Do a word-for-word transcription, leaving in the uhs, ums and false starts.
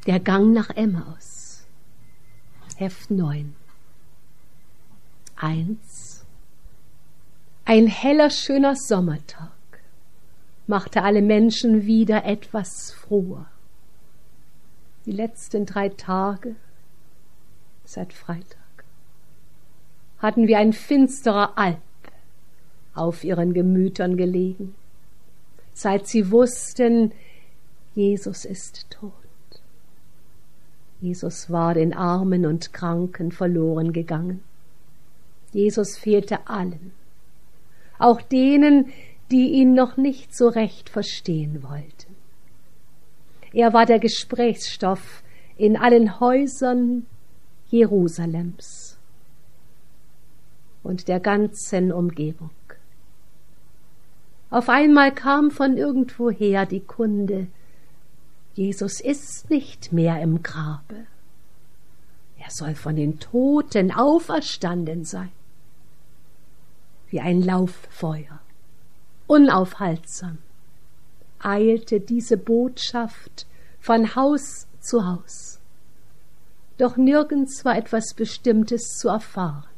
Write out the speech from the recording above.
Der Gang nach Emmaus. Heft neun. Eins. Ein heller, schöner Sommertag machte alle Menschen wieder etwas froher. Die letzten drei Tage seit Freitag hatten wie ein finsterer Alp auf ihren Gemütern gelegen, seit sie wussten, Jesus ist tot. Jesus war den Armen und Kranken verloren gegangen. Jesus fehlte allen, auch denen, die ihn noch nicht so recht verstehen wollten. Er war der Gesprächsstoff in allen Häusern Jerusalems und der ganzen Umgebung. Auf einmal kam von irgendwoher die Kunde, Jesus ist nicht mehr im Grabe. Er soll von den Toten auferstanden sein. Wie ein Lauffeuer, unaufhaltsam, eilte diese Botschaft von Haus zu Haus. Doch nirgends war etwas Bestimmtes zu erfahren.